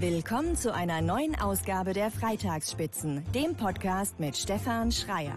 Willkommen zu einer neuen Ausgabe der Freitagsspitzen, dem Podcast mit Stefan Schreier.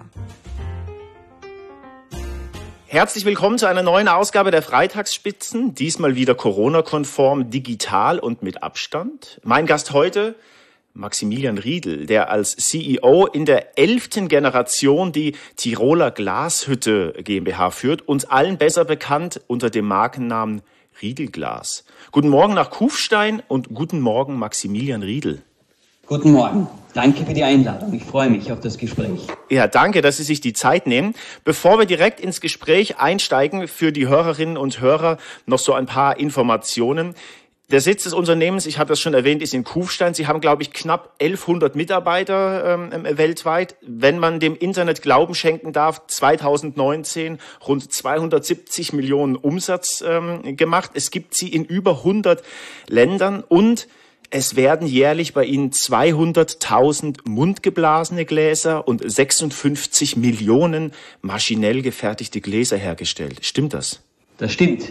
Herzlich willkommen zu einer neuen Ausgabe der Freitagsspitzen, diesmal wieder Corona-konform, digital und mit Abstand. Mein Gast heute, Maximilian Riedl, der als CEO in der 11. Generation die Tiroler Glashütte GmbH führt, uns allen besser bekannt unter dem Markennamen Riedl Glas. Guten Morgen nach Kufstein und guten Morgen Maximilian Riedl. Guten Morgen. Danke für die Einladung. Ich freue mich auf das Gespräch. Ja, danke, dass Sie sich die Zeit nehmen. Bevor wir direkt ins Gespräch einsteigen, für die Hörerinnen und Hörer noch so ein paar Informationen. Der Sitz des Unternehmens, ich habe das schon erwähnt, ist in Kufstein. Sie haben, glaube ich, knapp 1100 Mitarbeiter weltweit. Wenn man dem Internet Glauben schenken darf, 2019 rund 270 Millionen Umsatz gemacht. Es gibt sie in über 100 Ländern und es werden jährlich bei Ihnen 200.000 mundgeblasene Gläser und 56 Millionen maschinell gefertigte Gläser hergestellt. Stimmt das? Das stimmt.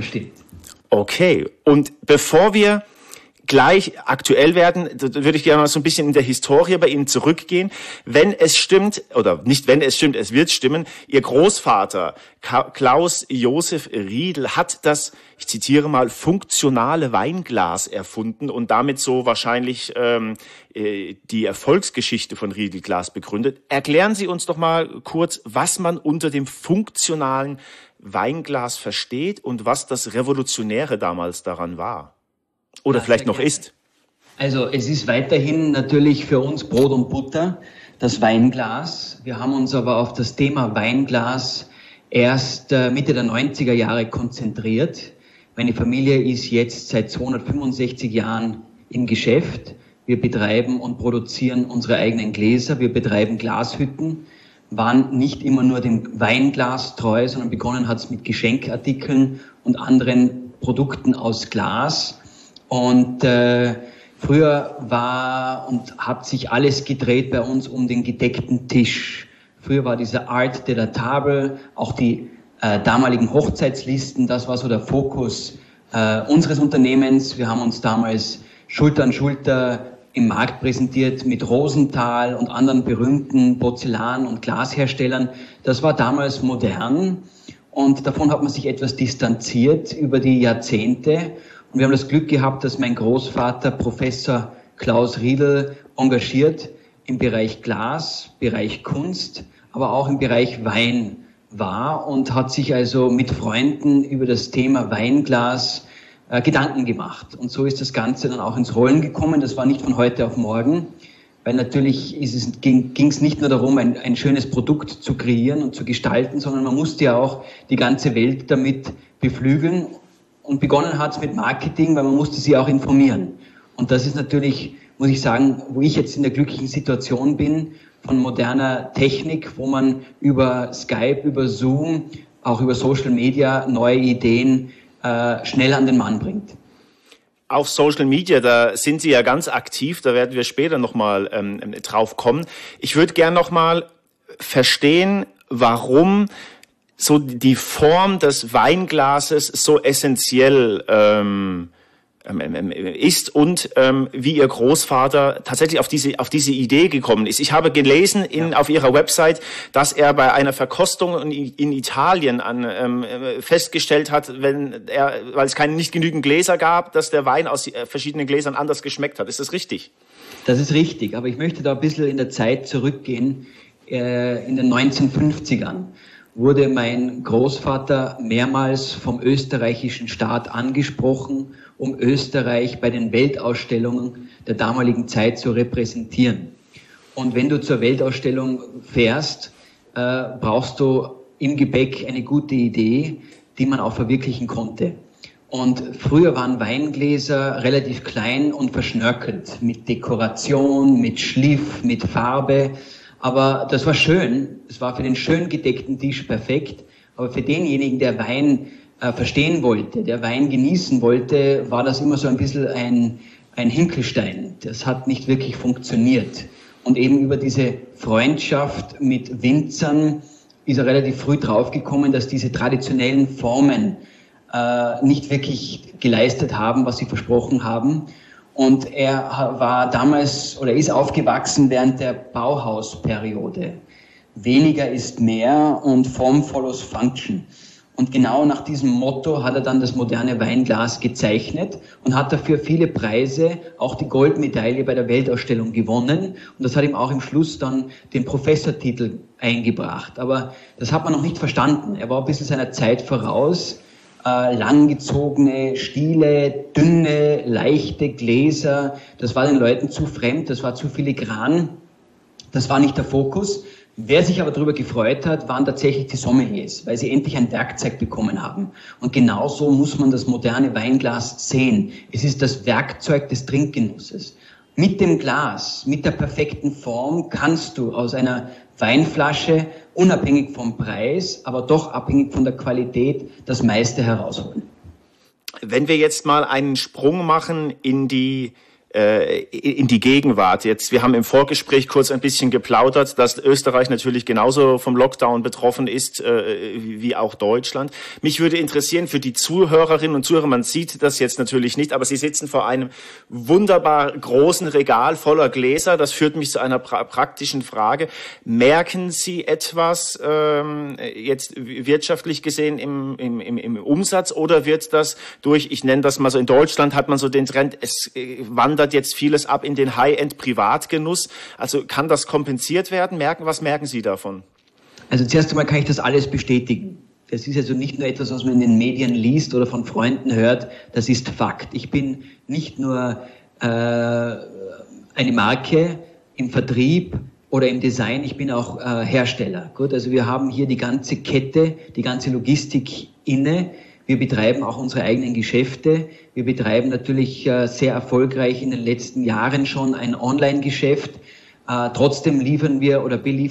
Okay, und bevor wir gleich aktuell werden, würde ich gerne mal so ein bisschen in der Historie bei Ihnen zurückgehen. Wenn es stimmt, oder nicht wenn es stimmt, es wird stimmen, Ihr Großvater Klaus Josef Riedl hat das, ich zitiere mal, funktionale Weinglas erfunden und damit so wahrscheinlich die Erfolgsgeschichte von Riedl Glas begründet. Erklären Sie uns doch mal kurz, was man unter dem funktionalen Weinglas versteht und was das Revolutionäre damals daran war. Oder vielleicht noch ist. Also es ist weiterhin natürlich für uns Brot und Butter, das Weinglas. Wir haben uns aber auf das Thema Weinglas erst Mitte der 90er Jahre konzentriert. Meine Familie ist jetzt seit 265 Jahren im Geschäft. Wir betreiben und produzieren unsere eigenen Gläser. Wir betreiben Glashütten, waren nicht immer nur dem Weinglas treu, sondern begonnen hat es mit Geschenkartikeln und anderen Produkten aus Glas. Und früher war und hat sich alles gedreht bei uns um den gedeckten Tisch. Früher war dieser Art de la Table, auch die damaligen Hochzeitslisten, das war so der Fokus unseres Unternehmens. Wir haben uns damals Schulter an Schulter im Markt präsentiert mit Rosenthal und anderen berühmten Porzellan- und Glasherstellern. Das war damals modern und davon hat man sich etwas distanziert über die Jahrzehnte. Und wir haben das Glück gehabt, dass mein Großvater Professor Klaus Riedl engagiert im Bereich Glas, Bereich Kunst, aber auch im Bereich Wein war und hat sich also mit Freunden über das Thema Weinglas Gedanken gemacht. Und so ist das Ganze dann auch ins Rollen gekommen. Das war nicht von heute auf morgen, weil natürlich ging es nicht nur darum, ein schönes Produkt zu kreieren und zu gestalten, sondern man musste ja auch die ganze Welt damit beflügeln. Und begonnen hat es mit Marketing, weil man musste sie auch informieren. Und das ist natürlich, muss ich sagen, wo ich jetzt in der glücklichen Situation bin, von moderner Technik, wo man über Skype, über Zoom, auch über Social Media neue Ideen schnell an den Mann bringt. Auf Social Media, da sind Sie ja ganz aktiv, da werden wir später nochmal drauf kommen. Ich würde gern nochmal verstehen, warum so die Form des Weinglases so essentiell ist und wie Ihr Großvater tatsächlich auf diese Idee gekommen ist. Ich habe gelesen auf Ihrer Website, dass er bei einer Verkostung in Italien festgestellt hat, weil es nicht genügend Gläser gab, dass der Wein aus verschiedenen Gläsern anders geschmeckt hat. Ist das richtig? Das ist richtig, aber ich möchte da ein bisschen in der Zeit zurückgehen. In den 1950ern wurde mein Großvater mehrmals vom österreichischen Staat angesprochen, um Österreich bei den Weltausstellungen der damaligen Zeit zu repräsentieren. Und wenn du zur Weltausstellung fährst, brauchst du im Gepäck eine gute Idee, die man auch verwirklichen konnte. Und früher waren Weingläser relativ klein und verschnörkelt, mit Dekoration, mit Schliff, mit Farbe. Aber das war schön, es war für den schön gedeckten Tisch perfekt, aber für denjenigen, der Wein verstehen wollte, der Wein genießen wollte, war das immer so ein bisschen ein Hinkelstein. Das hat nicht wirklich funktioniert. Und eben über diese Freundschaft mit Winzern ist er relativ früh draufgekommen, dass diese traditionellen Formen nicht wirklich geleistet haben, was sie versprochen haben. Und er war damals oder ist aufgewachsen während der Bauhausperiode. Weniger ist mehr und Form follows Function. Und genau nach diesem Motto hat er dann das moderne Weinglas gezeichnet und hat dafür viele Preise, auch die Goldmedaille bei der Weltausstellung gewonnen. Und das hat ihm auch im Schluss dann den Professortitel eingebracht. Aber das hat man noch nicht verstanden. Er war ein bisschen seiner Zeit voraus. Langgezogene Stiele, dünne, leichte Gläser, das war den Leuten zu fremd, das war zu filigran. Das war nicht der Fokus. Wer sich aber darüber gefreut hat, waren tatsächlich die Sommeliers, weil sie endlich ein Werkzeug bekommen haben. Und genauso muss man das moderne Weinglas sehen. Es ist das Werkzeug des Trinkgenusses. Mit dem Glas, mit der perfekten Form kannst du aus einer Weinflasche, unabhängig vom Preis, aber doch abhängig von der Qualität, das meiste herausholen. Wenn wir jetzt mal einen Sprung machen in die Gegenwart. Jetzt, wir haben im Vorgespräch kurz ein bisschen geplaudert, dass Österreich natürlich genauso vom Lockdown betroffen ist wie auch Deutschland. Mich würde interessieren für die Zuhörerinnen und Zuhörer, man sieht das jetzt natürlich nicht, aber Sie sitzen vor einem wunderbar großen Regal voller Gläser. Das führt mich zu einer praktischen Frage. Merken Sie etwas jetzt wirtschaftlich gesehen im Umsatz oder wird das durch, ich nenne das mal so, in Deutschland hat man so den Trend, es wandert jetzt vieles ab in den High-End-Privatgenuss. Also kann das kompensiert werden? Was merken Sie davon? Also zuerst einmal kann ich das alles bestätigen. Das ist also nicht nur etwas, was man in den Medien liest oder von Freunden hört. Das ist Fakt. Ich bin nicht nur eine Marke im Vertrieb oder im Design, ich bin auch Hersteller. Gut, also wir haben hier die ganze Kette, die ganze Logistik inne. Wir betreiben auch unsere eigenen Geschäfte. Wir betreiben natürlich sehr erfolgreich in den letzten Jahren schon ein Online-Geschäft. Trotzdem beliefern wir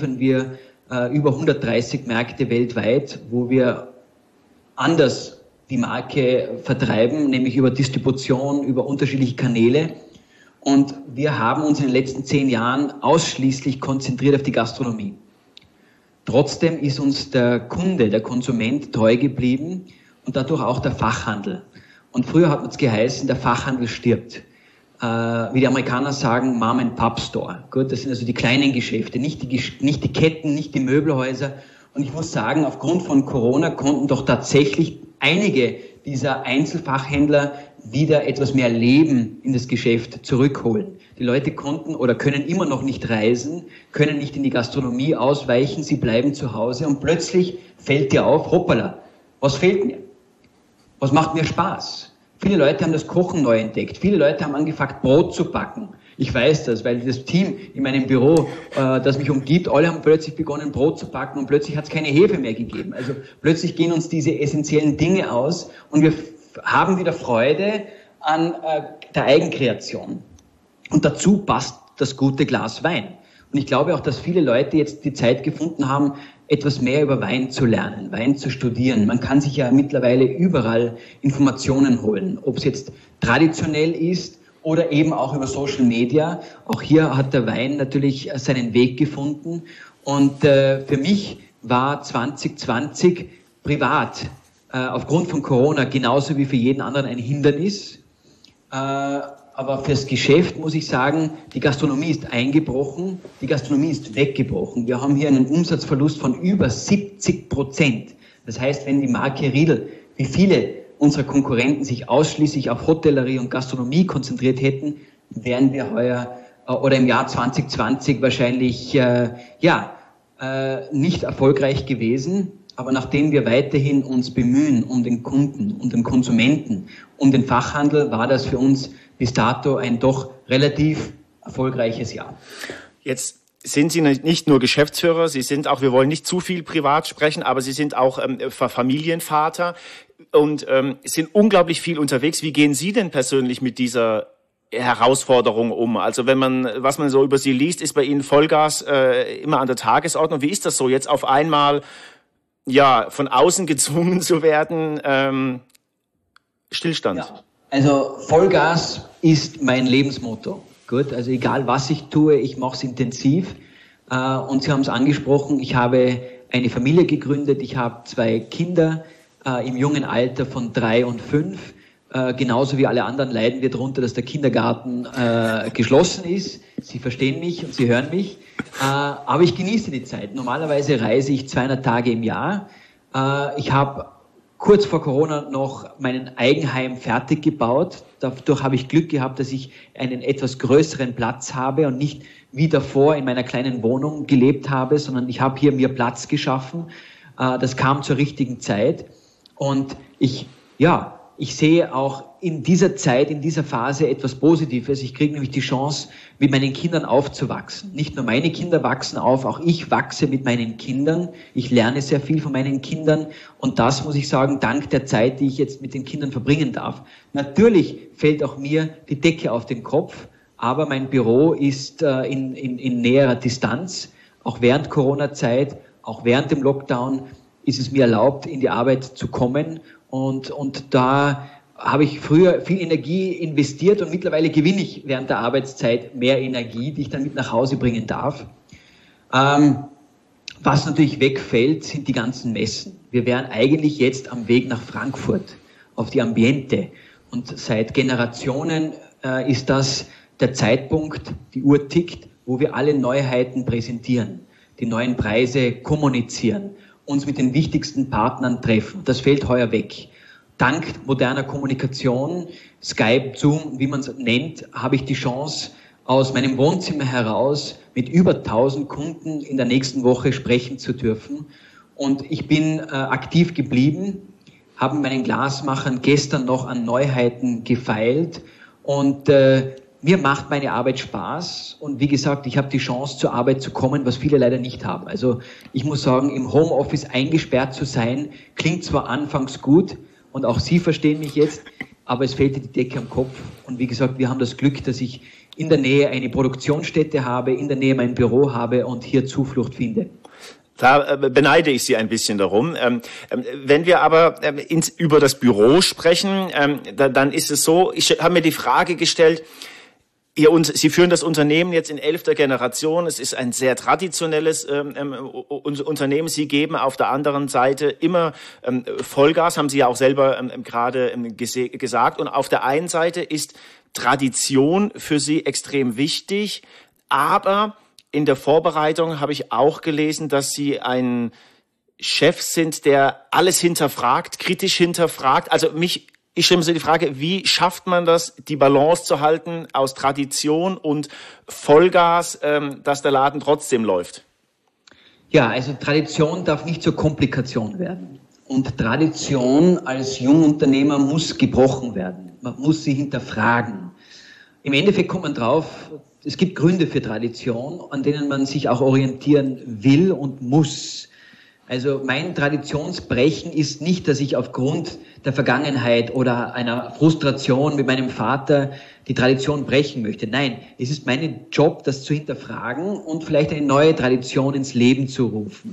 über 130 Märkte weltweit, wo wir anders die Marke vertreiben, nämlich über Distribution, über unterschiedliche Kanäle. Und wir haben uns in den letzten 10 Jahren ausschließlich konzentriert auf die Gastronomie. Trotzdem ist uns der Kunde, der Konsument treu geblieben. Und dadurch auch der Fachhandel. Und früher hat man es geheißen, der Fachhandel stirbt. Wie die Amerikaner sagen, Mom-and-Pop-Store. Gut, das sind also die kleinen Geschäfte, nicht die Ketten, nicht die Möbelhäuser. Und ich muss sagen, aufgrund von Corona konnten doch tatsächlich einige dieser Einzelfachhändler wieder etwas mehr Leben in das Geschäft zurückholen. Die Leute konnten oder können immer noch nicht reisen, können nicht in die Gastronomie ausweichen, sie bleiben zu Hause und plötzlich fällt dir auf, hoppala, was fehlt mir? Was macht mir Spaß? Viele Leute haben das Kochen neu entdeckt. Viele Leute haben angefangen, Brot zu backen. Ich weiß das, weil das Team in meinem Büro, das mich umgibt, alle haben plötzlich begonnen, Brot zu backen und plötzlich hat es keine Hefe mehr gegeben. Also plötzlich gehen uns diese essentiellen Dinge aus und wir haben wieder Freude an der Eigenkreation. Und dazu passt das gute Glas Wein. Und ich glaube auch, dass viele Leute jetzt die Zeit gefunden haben, etwas mehr über Wein zu lernen, Wein zu studieren. Man kann sich ja mittlerweile überall Informationen holen, ob es jetzt traditionell ist oder eben auch über Social Media. Auch hier hat der Wein natürlich seinen Weg gefunden. Und für mich war 2020 privat aufgrund von Corona genauso wie für jeden anderen ein Hindernis. Aber fürs Geschäft muss ich sagen, die Gastronomie ist eingebrochen, die Gastronomie ist weggebrochen. Wir haben hier einen Umsatzverlust von über 70%. Das heißt, wenn die Marke Riedl, wie viele unserer Konkurrenten sich ausschließlich auf Hotellerie und Gastronomie konzentriert hätten, wären wir heuer oder im Jahr 2020 wahrscheinlich nicht erfolgreich gewesen. Aber nachdem wir weiterhin uns bemühen um den Kunden, um den Konsumenten, um den Fachhandel, war das für uns bis dato ein doch relativ erfolgreiches Jahr. Jetzt sind Sie nicht nur Geschäftsführer, Sie sind auch, wir wollen nicht zu viel privat sprechen, aber Sie sind auch Familienvater und sind unglaublich viel unterwegs. Wie gehen Sie denn persönlich mit dieser Herausforderung um? Also was man so über Sie liest, ist bei Ihnen Vollgas immer an der Tagesordnung. Wie ist das so, jetzt auf einmal von außen gezwungen zu werden? Stillstand. Ja. Also Vollgas ist mein Lebensmotto. Gut, also egal was ich tue, ich mache es intensiv. Und Sie haben es angesprochen, ich habe eine Familie gegründet, ich habe 2 Kinder im jungen Alter von 3 und 5. Genauso wie alle anderen leiden wir darunter, dass der Kindergarten geschlossen ist. Sie verstehen mich und Sie hören mich. Aber ich genieße die Zeit. Normalerweise reise ich 200 Tage im Jahr. Ich habe kurz vor Corona noch meinen Eigenheim fertig gebaut. Dadurch habe ich Glück gehabt, dass ich einen etwas größeren Platz habe und nicht wie davor in meiner kleinen Wohnung gelebt habe, sondern ich habe hier mir Platz geschaffen. Das kam zur richtigen Zeit. Und ich sehe auch in dieser Zeit, in dieser Phase etwas Positives. Ich kriege nämlich die Chance, mit meinen Kindern aufzuwachsen. Nicht nur meine Kinder wachsen auf, auch ich wachse mit meinen Kindern. Ich lerne sehr viel von meinen Kindern und das muss ich sagen, dank der Zeit, die ich jetzt mit den Kindern verbringen darf. Natürlich fällt auch mir die Decke auf den Kopf, aber mein Büro ist in näherer Distanz. Auch während Corona-Zeit, auch während dem Lockdown ist es mir erlaubt, in die Arbeit zu kommen. Und da habe ich früher viel Energie investiert und mittlerweile gewinne ich während der Arbeitszeit mehr Energie, die ich dann mit nach Hause bringen darf. Was natürlich wegfällt, sind die ganzen Messen. Wir wären eigentlich jetzt am Weg nach Frankfurt auf die Ambiente. Und seit Generationen ist das der Zeitpunkt, die Uhr tickt, wo wir alle Neuheiten präsentieren, die neuen Preise kommunizieren, uns mit den wichtigsten Partnern treffen. Das fällt heuer weg. Dank moderner Kommunikation, Skype, Zoom, wie man es nennt, habe ich die Chance, aus meinem Wohnzimmer heraus mit über 1000 Kunden in der nächsten Woche sprechen zu dürfen. Und ich bin aktiv geblieben, habe mit meinen Glasmachern gestern noch an Neuheiten gefeilt und mir macht meine Arbeit Spaß und wie gesagt, ich habe die Chance zur Arbeit zu kommen, was viele leider nicht haben. Also ich muss sagen, im Homeoffice eingesperrt zu sein, klingt zwar anfangs gut und auch Sie verstehen mich jetzt, aber es fehlte die Decke am Kopf und wie gesagt, wir haben das Glück, dass ich in der Nähe eine Produktionsstätte habe, in der Nähe mein Büro habe und hier Zuflucht finde. Da beneide ich Sie ein bisschen darum. Wenn wir aber über das Büro sprechen, dann ist es so, ich habe mir die Frage gestellt, Sie führen das Unternehmen jetzt in 11. Generation. Es ist ein sehr traditionelles Unternehmen. Sie geben auf der anderen Seite immer Vollgas, haben Sie ja auch selber gerade gesagt. Und auf der einen Seite ist Tradition für Sie extrem wichtig. Aber in der Vorbereitung habe ich auch gelesen, dass Sie ein Chef sind, der alles hinterfragt, kritisch hinterfragt. Also ich stelle mir die Frage, wie schafft man das, die Balance zu halten aus Tradition und Vollgas, dass der Laden trotzdem läuft? Ja, also Tradition darf nicht zur Komplikation werden. Und Tradition als Jungunternehmer muss gebrochen werden. Man muss sie hinterfragen. Im Endeffekt kommt man drauf, es gibt Gründe für Tradition, an denen man sich auch orientieren will und muss. Also mein Traditionsbrechen ist nicht, dass ich aufgrund der Vergangenheit oder einer Frustration mit meinem Vater die Tradition brechen möchte. Nein, es ist mein Job, das zu hinterfragen und vielleicht eine neue Tradition ins Leben zu rufen.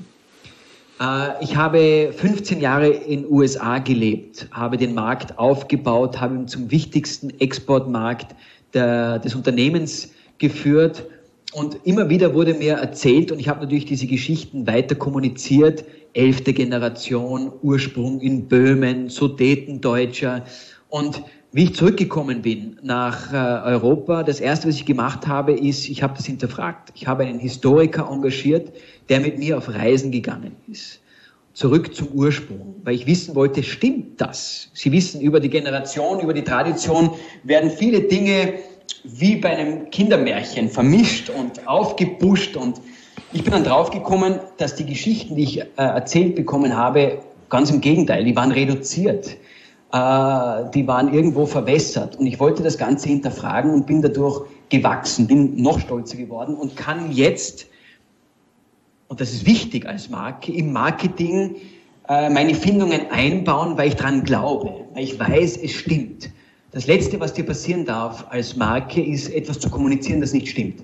Ich habe 15 Jahre in USA gelebt, habe den Markt aufgebaut, habe ihn zum wichtigsten Exportmarkt des Unternehmens geführt. Und immer wieder wurde mir erzählt, und ich habe natürlich diese Geschichten weiter kommuniziert, 11. Generation, Ursprung in Böhmen, Sudetendeutscher. Und wie ich zurückgekommen bin nach Europa, das Erste, was ich gemacht habe, ist, ich habe das hinterfragt. Ich habe einen Historiker engagiert, der mit mir auf Reisen gegangen ist. Zurück zum Ursprung, weil ich wissen wollte, stimmt das? Sie wissen, über die Generation, über die Tradition werden viele Dinge wie bei einem Kindermärchen vermischt und aufgepusht und ich bin dann draufgekommen, dass die Geschichten, die ich erzählt bekommen habe, ganz im Gegenteil, die waren reduziert, die waren irgendwo verwässert und ich wollte das Ganze hinterfragen und bin dadurch gewachsen, bin noch stolzer geworden und kann jetzt, und das ist wichtig als Marke, im Marketing meine Findungen einbauen, weil ich dran glaube, weil ich weiß, es stimmt. Das Letzte, was dir passieren darf als Marke, ist etwas zu kommunizieren, das nicht stimmt.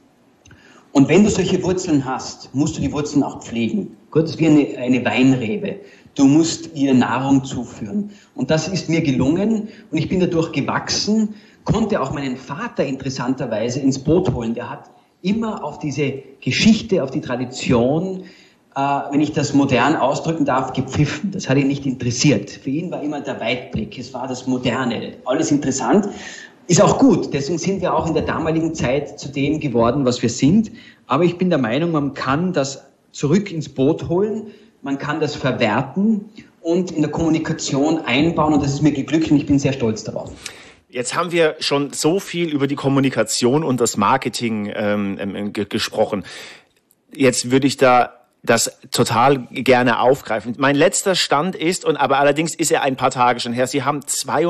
Und wenn du solche Wurzeln hast, musst du die Wurzeln auch pflegen. Gott, das ist wie eine Weinrebe. Du musst ihr Nahrung zuführen. Und das ist mir gelungen und ich bin dadurch gewachsen, konnte auch meinen Vater interessanterweise ins Boot holen. Der hat immer auf diese Geschichte, auf die Tradition wenn ich das modern ausdrücken darf, gepfiffen. Das hat ihn nicht interessiert. Für ihn war immer der Weitblick, es war das Moderne, alles interessant. Ist auch gut, deswegen sind wir auch in der damaligen Zeit zu dem geworden, was wir sind. Aber ich bin der Meinung, man kann das zurück ins Boot holen, man kann das verwerten und in der Kommunikation einbauen und das ist mir geglückt und ich bin sehr stolz darauf. Jetzt haben wir schon so viel über die Kommunikation und das Marketing gesprochen. Jetzt würde ich das total gerne aufgreifen. Mein letzter Stand ist, aber allerdings ist er ein paar Tage schon her, Sie haben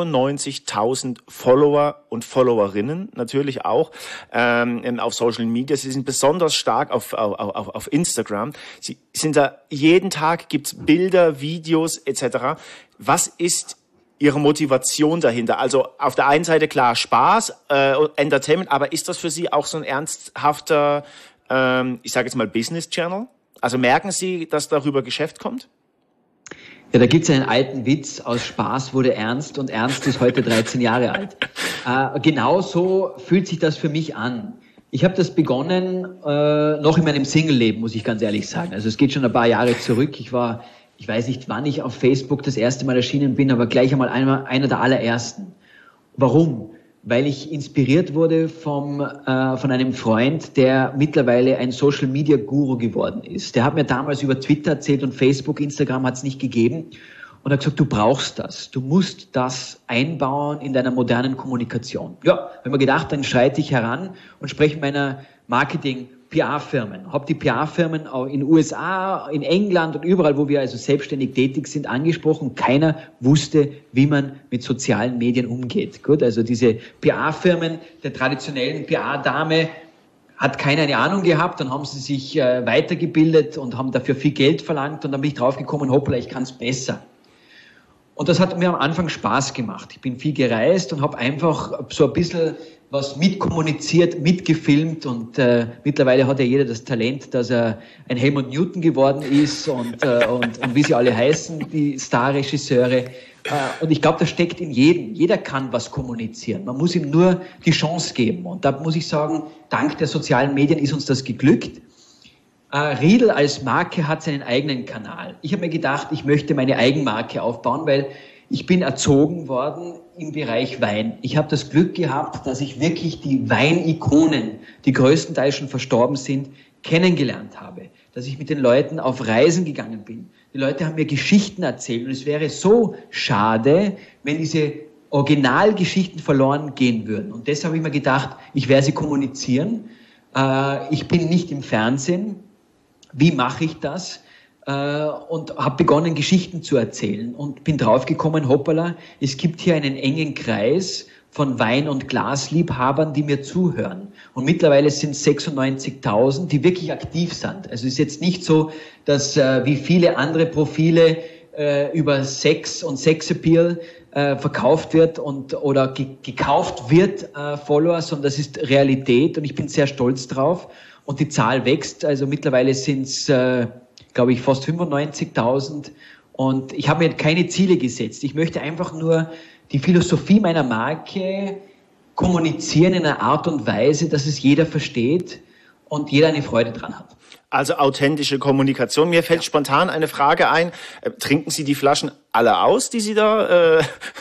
92.000 Follower und Followerinnen natürlich auch auf Social Media. Sie sind besonders stark auf Instagram. Sie sind da, jeden Tag gibt's Bilder, Videos etc. Was ist Ihre Motivation dahinter? Also auf der einen Seite klar Spaß, Entertainment, aber ist das für Sie auch so ein ernsthafter, ich sage jetzt mal Business-Channel? Also merken Sie, dass darüber Geschäft kommt? Ja, da gibt's einen alten Witz, aus Spaß wurde Ernst und Ernst ist heute 13 Jahre alt. Genauso fühlt sich das für mich an. Ich habe das begonnen noch in meinem Single-Leben, muss ich ganz ehrlich sagen. Also es geht schon ein paar Jahre zurück. Ich weiß nicht, wann ich auf Facebook das erste Mal erschienen bin, aber gleich einmal einer der allerersten. Warum? Weil ich inspiriert wurde von einem Freund, der mittlerweile ein Social-Media-Guru geworden ist. Der hat mir damals über Twitter erzählt und Facebook, Instagram hat es nicht gegeben. Und er hat gesagt, du brauchst das. Du musst das einbauen in deiner modernen Kommunikation. Ja, habe mir gedacht, dann schreite ich heran und spreche meiner PR-Firmen. Habe die PR-Firmen auch in USA, in England und überall, wo wir also selbstständig tätig sind, angesprochen. Keiner wusste, wie man mit sozialen Medien umgeht. Gut, also diese PR-Firmen der traditionellen PR-Dame hat keiner eine Ahnung gehabt. Dann haben sie sich weitergebildet und haben dafür viel Geld verlangt. Und dann bin ich draufgekommen, hoppla, ich kann es besser. Und das hat mir am Anfang Spaß gemacht. Ich bin viel gereist und habe einfach so ein bisschen was mitkommuniziert, mitgefilmt und mittlerweile hat ja jeder das Talent, dass er ein Helmut Newton geworden ist und wie sie alle heißen, die Starregisseure. Und ich glaube, das steckt in jedem. Jeder kann was kommunizieren. Man muss ihm nur die Chance geben. Und da muss ich sagen, dank der sozialen Medien ist uns das geglückt. Riedl als Marke hat seinen eigenen Kanal. Ich habe mir gedacht, ich möchte meine Eigenmarke aufbauen, weil ich bin erzogen worden im Bereich Wein. Ich habe das Glück gehabt, dass ich wirklich die Weinikonen, die größtenteils schon verstorben sind, kennengelernt habe. Dass ich mit den Leuten auf Reisen gegangen bin. Die Leute haben mir Geschichten erzählt und es wäre so schade, wenn diese Originalgeschichten verloren gehen würden. Und deshalb habe ich mir gedacht, ich werde sie kommunizieren. Ich bin nicht im Fernsehen. Wie mache ich das? Und habe begonnen, Geschichten zu erzählen und bin draufgekommen, hoppala, es gibt hier einen engen Kreis von Wein- und Glasliebhabern, die mir zuhören. Und mittlerweile sind es 96.000, die wirklich aktiv sind. Also es ist jetzt nicht so, dass wie viele andere Profile über Sex und Sexappeal verkauft wird oder gekauft wird, Follower, sondern das ist Realität und ich bin sehr stolz drauf. Und die Zahl wächst, also mittlerweile sind es glaube ich, fast 95.000 und ich habe mir keine Ziele gesetzt. Ich möchte einfach nur die Philosophie meiner Marke kommunizieren in einer Art und Weise, dass es jeder versteht und jeder eine Freude dran hat. Also authentische Kommunikation. Mir fällt spontan eine Frage ein. Trinken Sie die Flaschen alle aus, die Sie da,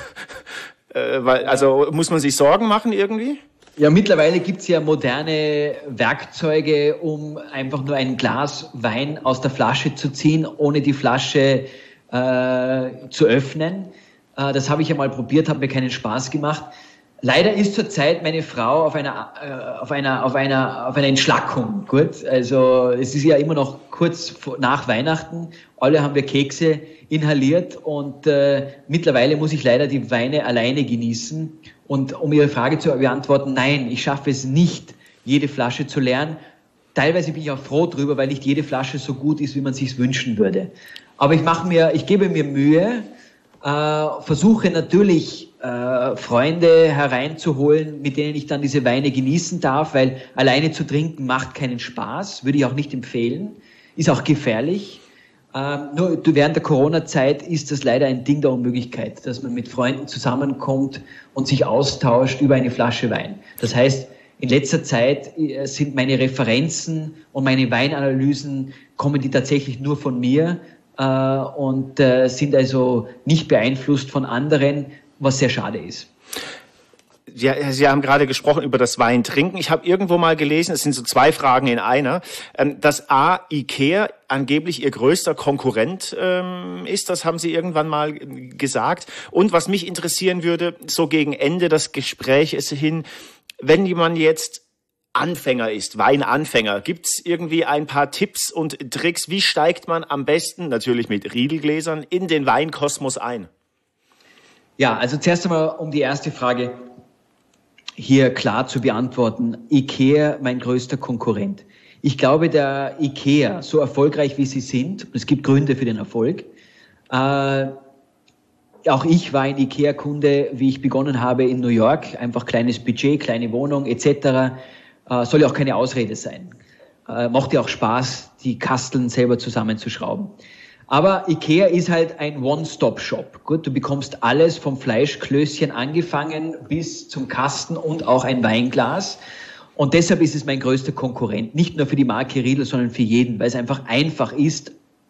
also muss man sich Sorgen machen irgendwie? Ja, mittlerweile gibt's ja moderne Werkzeuge, um einfach nur ein Glas Wein aus der Flasche zu ziehen, ohne die Flasche zu öffnen. Das habe ich ja mal probiert, hat mir keinen Spaß gemacht. Leider ist zurzeit meine Frau auf einer Entschlackung. Gut, also es ist ja immer noch kurz nach Weihnachten. Alle haben wir Kekse inhaliert und mittlerweile muss ich leider die Weine alleine genießen. Und um Ihre Frage zu beantworten, nein, ich schaffe es nicht, jede Flasche zu leeren. Teilweise bin ich auch froh drüber, weil nicht jede Flasche so gut ist, wie man sich's wünschen würde. Aber ich gebe mir Mühe, versuche natürlich Freunde hereinzuholen, mit denen ich dann diese Weine genießen darf, weil alleine zu trinken macht keinen Spaß, würde ich auch nicht empfehlen, ist auch gefährlich. Nur während der Corona-Zeit ist das leider ein Ding der Unmöglichkeit, dass man mit Freunden zusammenkommt und sich austauscht über eine Flasche Wein. Das heißt, In letzter Zeit sind meine Referenzen und meine Weinanalysen, kommen die tatsächlich nur von mir und sind also nicht beeinflusst von anderen, was sehr schade ist. Ja, Sie haben gerade gesprochen über das Weintrinken. Ich habe irgendwo mal gelesen, es sind so 2 Fragen in einer, dass IKEA angeblich Ihr größter Konkurrent ist. Das haben Sie irgendwann mal gesagt. Und was mich interessieren würde, so gegen Ende des Gesprächs hin, wenn jemand jetzt Anfänger ist, Weinanfänger, gibt's irgendwie ein paar Tipps und Tricks? Wie steigt man am besten, natürlich mit Riedelgläsern, in den Weinkosmos ein? Ja, also zuerst einmal um die erste Frage hier klar zu beantworten. IKEA, mein größter Konkurrent. Ich glaube, der IKEA, so erfolgreich wie sie sind, es gibt Gründe für den Erfolg, auch ich war ein IKEA-Kunde, wie ich begonnen habe in New York, einfach kleines Budget, kleine Wohnung etc., soll ja auch keine Ausrede sein. Macht ja auch Spaß, die Kasteln selber zusammenzuschrauben. Aber IKEA ist halt ein One-Stop-Shop. Gut, du bekommst alles vom Fleischklößchen angefangen bis zum Kasten und auch ein Weinglas. Und deshalb ist es mein größter Konkurrent. Nicht nur für die Marke Riedel, sondern für jeden, weil es einfach einfach ist,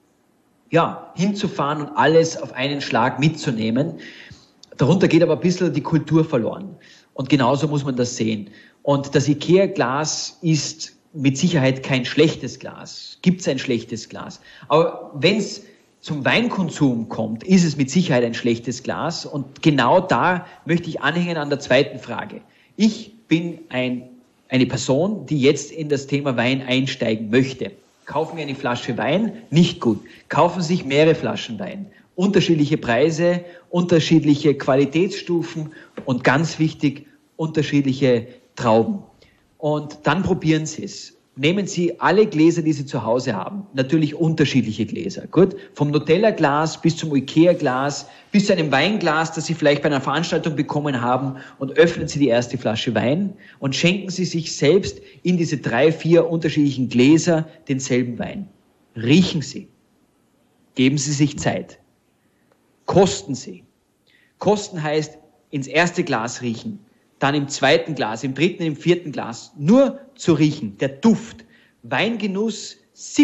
ja, hinzufahren und alles auf einen Schlag mitzunehmen. Darunter geht aber ein bisschen die Kultur verloren. Und genauso muss man das sehen. Und das IKEA-Glas ist mit Sicherheit kein schlechtes Glas. Gibt es ein schlechtes Glas? Aber wenn es zum Weinkonsum kommt, ist es mit Sicherheit ein schlechtes Glas. Und genau da möchte ich anhängen an der zweiten Frage. Ich bin eine Person, die jetzt in das Thema Wein einsteigen möchte. Kaufen wir eine Flasche Wein? Nicht gut. Kaufen sich mehrere Flaschen Wein. Unterschiedliche Preise, unterschiedliche Qualitätsstufen und ganz wichtig, unterschiedliche Trauben. Und dann probieren Sie es. Nehmen Sie alle Gläser, die Sie zu Hause haben. Natürlich unterschiedliche Gläser. Gut? Vom Nutella-Glas bis zum Ikea-Glas, bis zu einem Weinglas, das Sie vielleicht bei einer Veranstaltung bekommen haben, und öffnen Sie die erste Flasche Wein und schenken Sie sich selbst in diese 3, 4 unterschiedlichen Gläser denselben Wein. Riechen Sie. Geben Sie sich Zeit. Kosten Sie. Kosten heißt, ins erste Glas riechen. Dann im zweiten Glas, im dritten, im vierten Glas, nur zu riechen, der Duft. Weingenuss,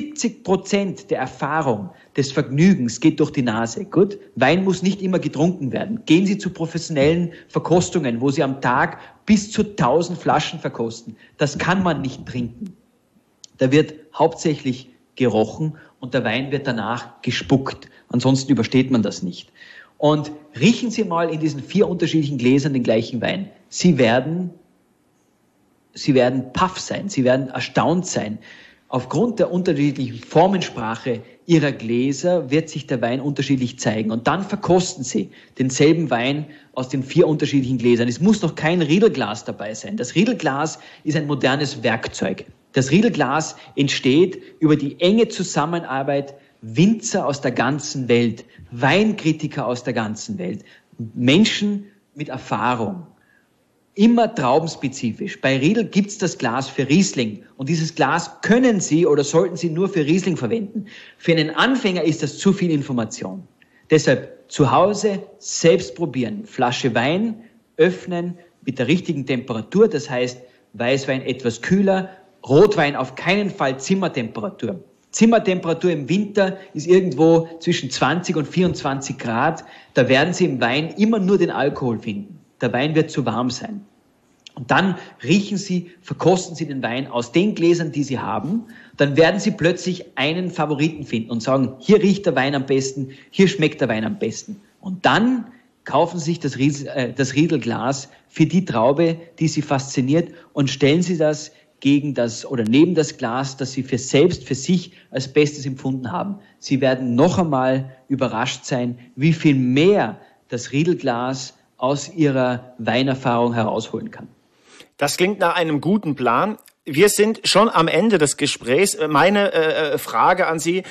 70% der Erfahrung, des Vergnügens geht durch die Nase. Gut? Wein muss nicht immer getrunken werden. Gehen Sie zu professionellen Verkostungen, wo Sie am Tag bis zu 1000 Flaschen verkosten. Das kann man nicht trinken. Da wird hauptsächlich gerochen und der Wein wird danach gespuckt. Ansonsten übersteht man das nicht. Und riechen Sie mal in diesen 4 unterschiedlichen Gläsern den gleichen Wein. Sie werden paff sein, Sie werden erstaunt sein. Aufgrund der unterschiedlichen Formensprache Ihrer Gläser wird sich der Wein unterschiedlich zeigen. Und dann verkosten Sie denselben Wein aus den 4 unterschiedlichen Gläsern. Es muss noch kein Riedelglas dabei sein. Das Riedelglas ist ein modernes Werkzeug. Das Riedelglas entsteht über die enge Zusammenarbeit Winzer aus der ganzen Welt, Weinkritiker aus der ganzen Welt, Menschen mit Erfahrung. Immer traubenspezifisch. Bei Riedel gibt's das Glas für Riesling. Und dieses Glas können Sie oder sollten Sie nur für Riesling verwenden. Für einen Anfänger ist das zu viel Information. Deshalb zu Hause selbst probieren. Flasche Wein öffnen mit der richtigen Temperatur. Das heißt, Weißwein etwas kühler, Rotwein auf keinen Fall Zimmertemperatur. Zimmertemperatur im Winter ist irgendwo zwischen 20 und 24 Grad. Da werden Sie im Wein immer nur den Alkohol finden. Der Wein wird zu warm sein. Und dann riechen Sie, verkosten Sie den Wein aus den Gläsern, die Sie haben. Dann werden Sie plötzlich einen Favoriten finden und sagen, hier riecht der Wein am besten, hier schmeckt der Wein am besten. Und dann kaufen Sie sich das Riedelglas für die Traube, die Sie fasziniert, und stellen Sie das gegen das oder neben das Glas, das Sie für sich als Bestes empfunden haben. Sie werden noch einmal überrascht sein, wie viel mehr das Riedelglas aus Ihrer Weinerfahrung herausholen kann. Das klingt nach einem guten Plan. Wir sind schon am Ende des Gesprächs. Meine Frage an Sie: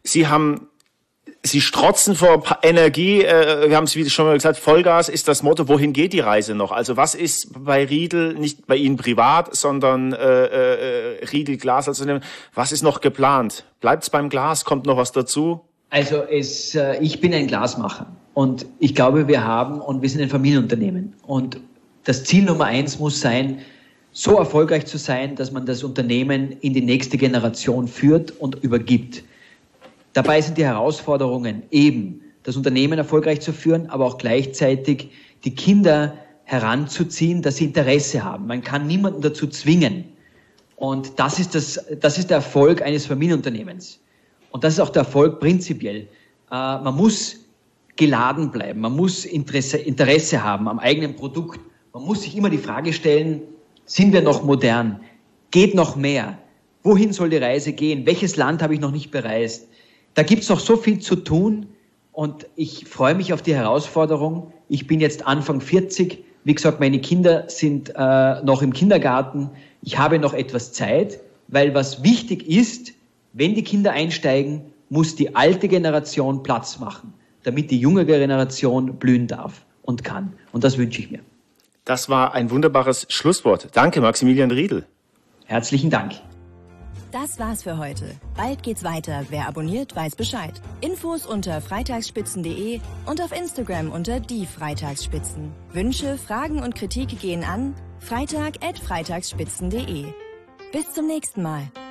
Sie strotzen vor Energie. Wir haben es wie schon mal gesagt, Vollgas ist das Motto. Wohin geht die Reise noch? Also was ist bei Riedel, nicht bei Ihnen privat, sondern Riedel Glas? Also was ist noch geplant? Bleibt es beim Glas? Kommt noch was dazu? Also ich bin ein Glasmacher und ich glaube, wir sind ein Familienunternehmen und das Ziel Nummer 1 muss sein, so erfolgreich zu sein, dass man das Unternehmen in die nächste Generation führt und übergibt. Dabei sind die Herausforderungen eben, das Unternehmen erfolgreich zu führen, aber auch gleichzeitig die Kinder heranzuziehen, dass sie Interesse haben. Man kann niemanden dazu zwingen. Und das ist der Erfolg eines Familienunternehmens. Und das ist auch der Erfolg prinzipiell. Man muss geladen bleiben, man muss Interesse haben am eigenen Produkt. Man muss sich immer die Frage stellen, sind wir noch modern? Geht noch mehr? Wohin soll die Reise gehen? Welches Land habe ich noch nicht bereist? Da gibt es noch so viel zu tun und ich freue mich auf die Herausforderung. Ich bin jetzt Anfang 40. Wie gesagt, meine Kinder sind noch im Kindergarten. Ich habe noch etwas Zeit, weil was wichtig ist, wenn die Kinder einsteigen, muss die alte Generation Platz machen, damit die junge Generation blühen darf und kann. Und das wünsche ich mir. Das war ein wunderbares Schlusswort. Danke, Maximilian Riedl. Herzlichen Dank. Das war's für heute. Bald geht's weiter. Wer abonniert, weiß Bescheid. Infos unter freitagsspitzen.de und auf Instagram unter die Freitagsspitzen. Wünsche, Fragen und Kritik gehen an freitag@freitagsspitzen.de. Bis zum nächsten Mal.